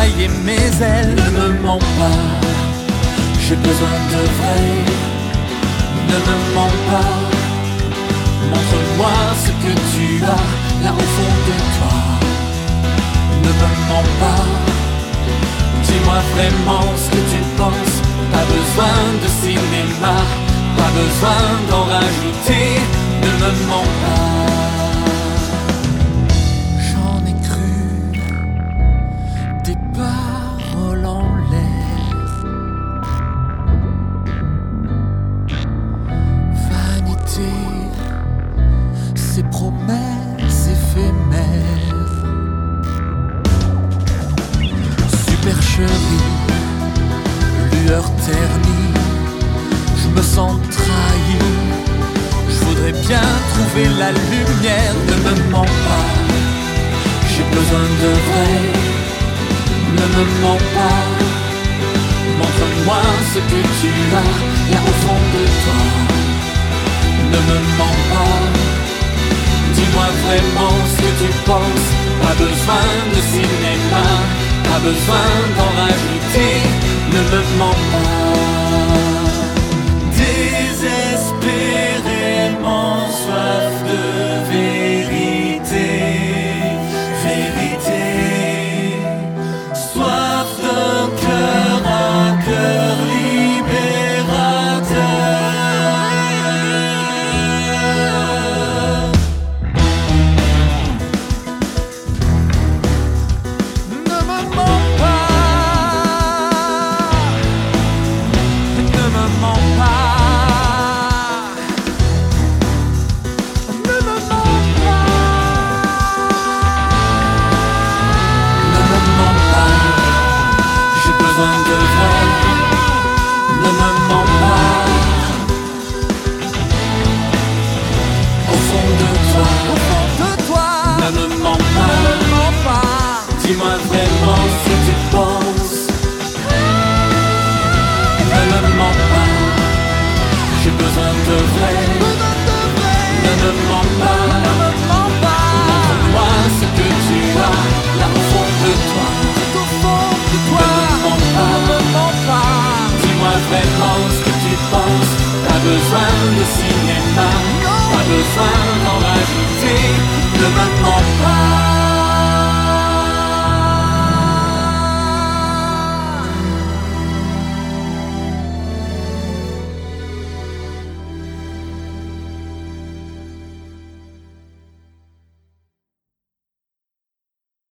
tailler mes ailes. Ne me mens pas, j'ai besoin de vrai. Ne me mens pas, montre-moi ce que tu as là au fond de toi. Ne me mens pas, dis-moi vraiment ce que tu penses. Pas besoin de cinéma, pas besoin d'en rajouter. Ne me mens pas. J'en ai cru des paroles en l'air, vanité, ces promesses éphémères. Supercherie, lueur ternie, je me sens trahi. Je voudrais bien trouver la lumière. Ne me mens pas, j'ai besoin de vrai. Ne me mens pas, montre-moi ce que tu as là au fond de toi. Ne me mens pas, dis-moi vraiment ce que tu penses. Pas besoin de cinéma, pas besoin d'en rajouter. Ne me mens pas. Désespérément soif de vérité, vérité. Soif d'un cœur à cœur libérateur. Ne me mens pas, ne me mens pas. Dis-moi vraiment ce que tu penses. Ne me mens pas, j'ai besoin de vrai. Ne me mens pas, montre-moi ce que tu as là au fond de toi. Ne me mens pas, dis-moi vraiment ce que tu penses. Pas besoin de cinéma, pas besoin d'en rajouter. Ne me